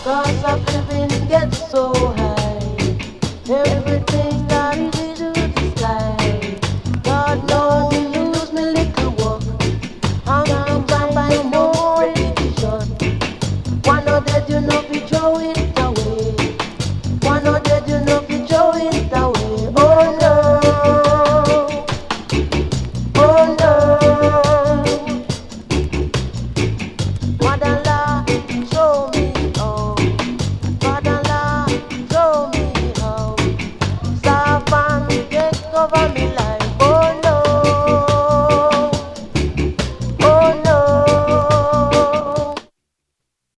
Cost of living gets so high. Everything that it is to slide. God knows you lose me little work. I'm trying to buy more religion. One of that you know we throw it away. One of that you know we throw it away.